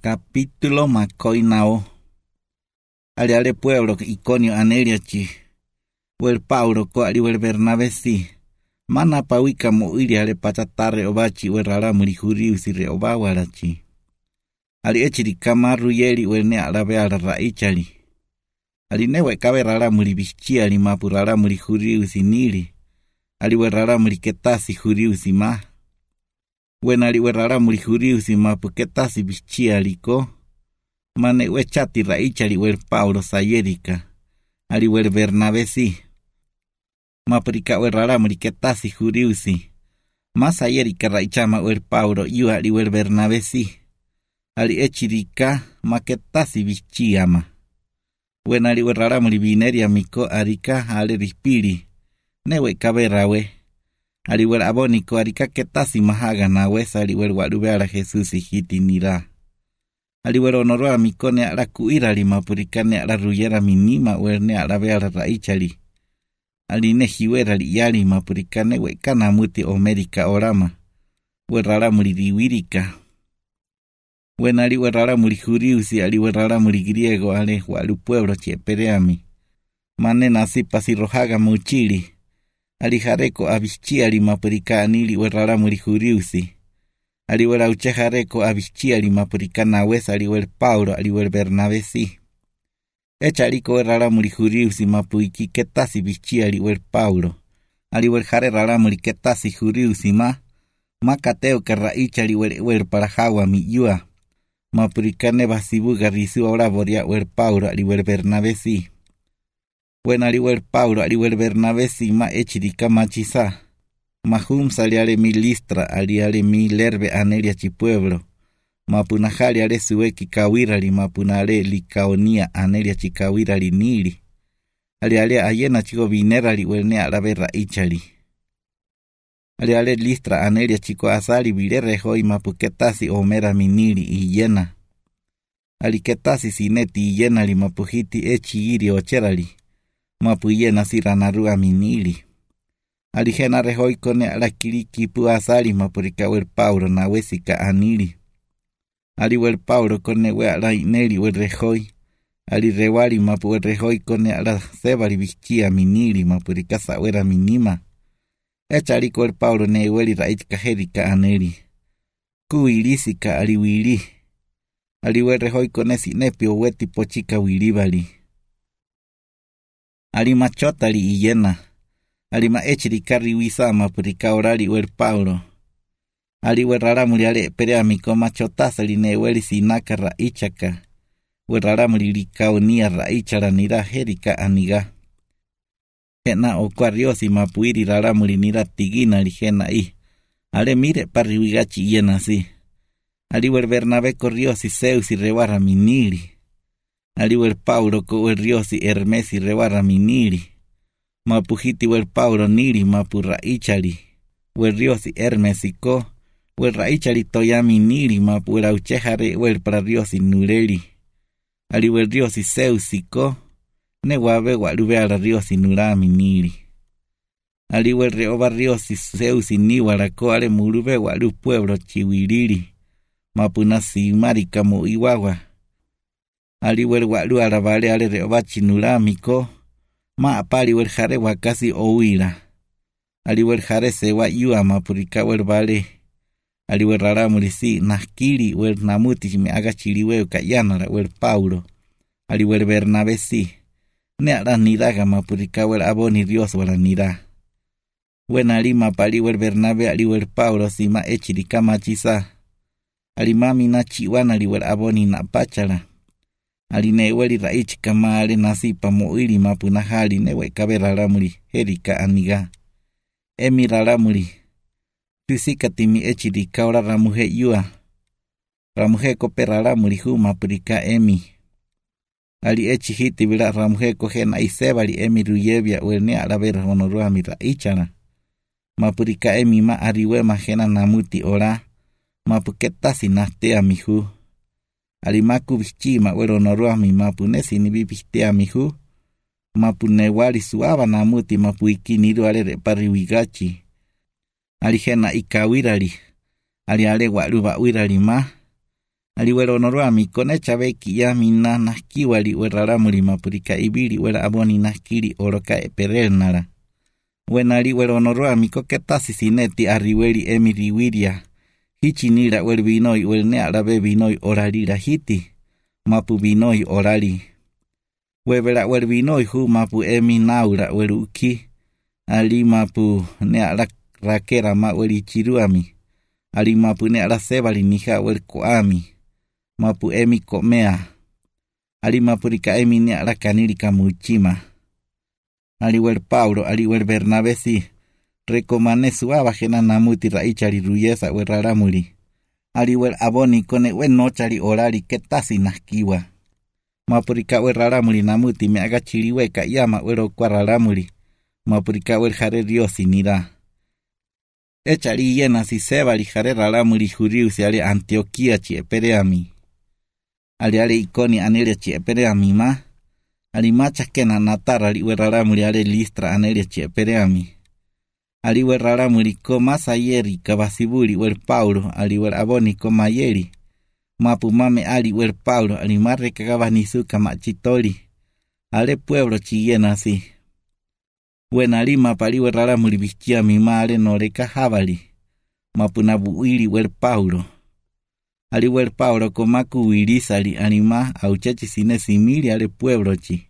Capítulo macoinao. Ale pueblo Iconio aneliachi. Wel Paulo ko ali wel Bernabé si. Mana pawika mo ili ale patatare obachi wel rara murihuri usire obawarachi. Ali echiri kamaru yeli wel ne alabe ala raichali. Ali newe kabe rara muribichi ali mapu rara murihuri usinili. Ali wel rara muriketasi huri usima. Wenali werara murihuri usima puketasi bichi aliko. Mane wechati raichali wel Paulo sayerika. Ali wel Bernabé si. Maprika werara muriketasi huri usi. Masayerika raichama wel Paulo yu ali wel Bernabé si. Ali echirika maketasi bichi ama. Wenali werara muribineria miko arika ale rispiri. Newe kaberawe. Ali wel aboniko arika ketasi mahaga na wesa ali wel walube ala Jesus hiti nira. Ali wel onoroa mikone ala kuira lima purikane ala ruyera minima werne ala be ala raichali. Ali nehiwera li yali mapurikane wekana muti omerika orama. Werara muridiwirika. Wen ali werara murihuriusi ali werara murigriego ale walu pueblo chepereami. Mane nasi pasirohaga muchili. Ali jareko abichi ali mapurika anili werara murihuriusi. Ali wera uche jareko abichi ali mapurika nawes ali wel Paulo ali wel Bernabé si. Echaliko werara murihuriusi mapuiki ketasi bichi ali wel Paulo. Ali wel jare rara muriketasi juriusi makateo que raicha ali wel parajawa miyua. Mapurika ne basibuga risu ahora boria wel Paulo ali wel Bernabé si. Bueno, ali wel Paulo, ali wel Bernabé si ma echirika machisa. Mahum sali ale mi Listra, ali mi lerbe anelia chi pueblo. Mapunajali ale sueki kawirali, mapunale likaonia anelia chi kawirali nili. Ali ayena chico vinerali welne alabe raichali. Ali Listra anelia chico asali vilere hoi mapuketasi omera minili iyena. Ali ketasi sineti iyenali mapuhiti echi iri ocherali. Mapuyena siranarua minili. Alijena rehoi kone alakiriki pu asali mapurika wel Paulo na wesika anili. Ali wel Paulo kone we ala ineli wel rehoi. Ali rewali mapu wel rehoi kone ala sebali bichia minili mapurika sawera minima. Echaliko wel Paulo ne weli raichika herika aneli. Kuilisika ali wili. Ali wel rehoi kone sinepio weti pochika wilibali. Ali machotali iyena. Ali maechiri kari wisama purika orali wel Paulo. Ali wel raramuri ale pereamiko machotasali ne weli sinaka raichaka. Wel raramuri likaonia raichara nira herika aniga. Hena okuariosi mapuiri raramuri nira tigina ligena i. Ale mire pariwigachi iyena si. Ali wel Bernabé corriosi seusi rewara minili. Ali wel Paulo ko wel riosi Hermesi rewara minili. Mapuhiti wel Paulo nili mapu raichali. Wel riosi Hermesi ko. Wel raichali toyami nili mapu wel auchejare wel para riosi nureli. Ali wel riosi Seusi ko. Ne wabe walube ala riosi nurami nili. Ali wel reoba riosi Seusi niwara ko ale murube walu pueblo chiwilili. Mapu nasi marika mu iwawa. Ali wel walu arabale ale reobachi nuramiko. Ma apari wel jare wakasi ouira. Ali wel jare sewa yua mapurika wel vale. Ali wel raramuri si naskiri wel namuti me agachiri wel kayanara wel Paulo. Ali wel Bernabé si. Ne ala nidaga mapurika wel aboni Dios wala nida. Wen ali mapali wel Bernabé ali wel Paulo si ma echirika machisa. Ali mami na chiwana ali wel aboni na pachala. Ali neweli raichika maale nasipa moili mapunahali newe kabe raramuri herika aniga. Emi raramuri. Tusika timi echirika ora ramuhe yua. Ramuhe kope raramuri hu mapurika emi. Ali echihiti bila ramuhe kohena isebali emi ruyebia uelne alabera honorua mira ichana. Mapurika emi ma ariwe mahena namuti ora. Mapuketasi nahtea mihu. Alimaku bichima wero norua mi mapunesi ni bibistea mihu. Mapune wali suava namuti mapuiki niru ale repari wigachi. Ali hena ikawirali. Ali ale waluba wirali ma. aliwel onoruami konecha beki yamina naskiwali weraramuri mapurika ibili wera aboni naskili oroka eperelnara. Wenali wel onoruami koketasi sineti arriweli emiriwiria. Hichinira wel binoi wel nearabe binoi oralira hiti. Mapu binoi orali. Webela wel binoi hu mapu emi naura wel uki. Ali mapu neara rakera ma wel ichiruami. Ali mapu neara sebali niha wel koami. Mapu emi komea. Ali mapurika emi neara kaniri kamuchima. Aliwel Paulo, aliwel Bernabé si. Recomane suaba jena namuti raichari ruyesa we raramuri. Aliwel aboni kone we nochari orari ketasi naskiwa. Mapurika we raramuri namuti me agachiri weka yama we rokwa raramuri. Mapurika we jare diosi nira. Echari yena si sebali jare raramuri juriusi ale Antioquia chi epereami. Ale ikoni anele chi epereami ma. Alimacha kena natara aliwe raramuri ale Listra anelia chiepereami. Aliwe raramuri ko masayeri kabasiburi wel Paulo aliwe aboni ko mayeri. Mapu mame aliwe Paulo alimarre kagabanisuka machitori. Ale pueblo chiyena si. Wenalima paliwe raramuri bichia mimale noreka habali. Mapu nabuili wel Paulo. Aliwe Paulo ko maku wilisali anima auchechi sine simili ale pueblo chi.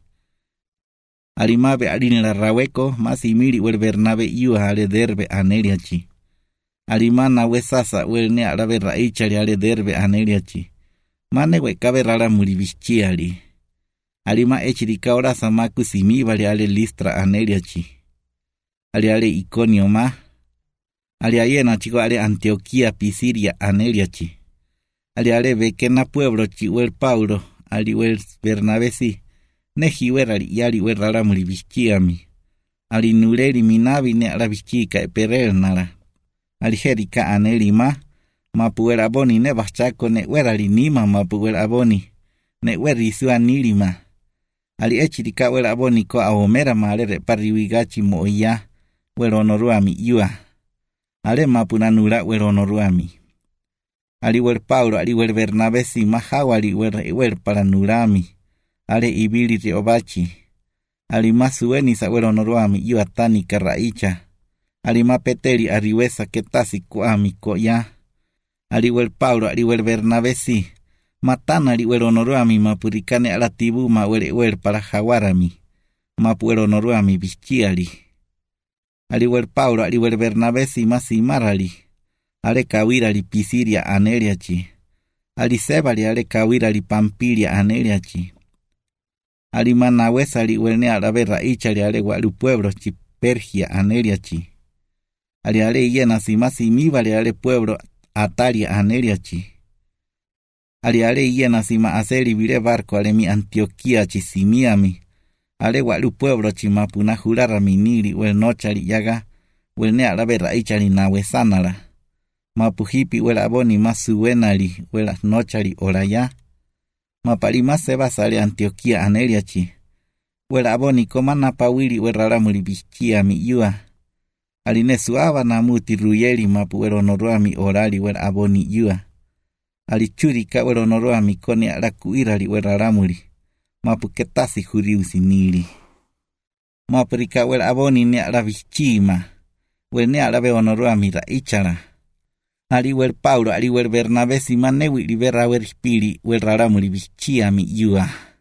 Alimabe aline la raweko masimili wel Bernabé iwa ale derbe aneliachi. Alimana we sasa wel ne arabe raichali ale derbe aneliachi. Mane we kabe rara muribichiali. Alima echirika ora samaku simibali ale Listra aneliachi. Ale Iconio ma. Ale ayena chico ale Antioquia Pisidia aneliachi. Ale bekena pueblo chi wel Paulo ali wel Bernabé si. Nejiwerari yari werara muribichiami. Ali nureri minabi ne arabichika eperelnara. Ali jerika anelima. Mapuera boni ne bachako ne werari nima mapuera boni. Ne werisu anilima. Ali echirika wera boni ko aomera mare repariwigachi moya. Weronoruami yua. Ale mapunanura weronoruami. Ali wer Paulo ali wer Bernabé si mahawali wer paranurami. Ale ibili te obachi. Ali masueni sa weronoruami yuatani karaicha. Ali mapeteri ariwesa ketasi kuami koya. Ali wel Paulo ali wel Bernabé si. Matana ali weronoruami mapurikane ala tibu ma wel para jawarami. Mapu weronoruami bichiali. Ali wel Paulo ali wel Bernabé si masimarali. Ale kawirali Pisidia aneliachi. Ali sebali ale kawirali Pampilia aneliachi. Ali manawesa ali welne arabe raichali ale walu pueblo chi Pergia aneliachi. Ali ale yena simibali ale pueblo Atalia aneliachi. Ali ale yena sima aseli vire barco ale mi Antioquia chi simiami. Ale walu pueblo chi mapuna jurara miniri wel nochali yaga welne arabe raichali nawesanara. Mapuhipi wel aboni masuwenali wel nochali oraya. Mapalima seba sale Antioquia aneliachi. Wel aboni komana pawili wel raramuri bichia mi yua. Aline suava namuti ruyeli mapu wel onoruami orali wel aboni yua. Alichurika wel onoruami koni alakuirali wel raramuri. Mapu ketasi juriusi nili. Mapurika wel aboni ne alabichima. Wel ne alabe onoruami raichara. Ali wel Paulo, ali wel Bernabé si manewi libera wel spiri wel raramuri bichia mi yua.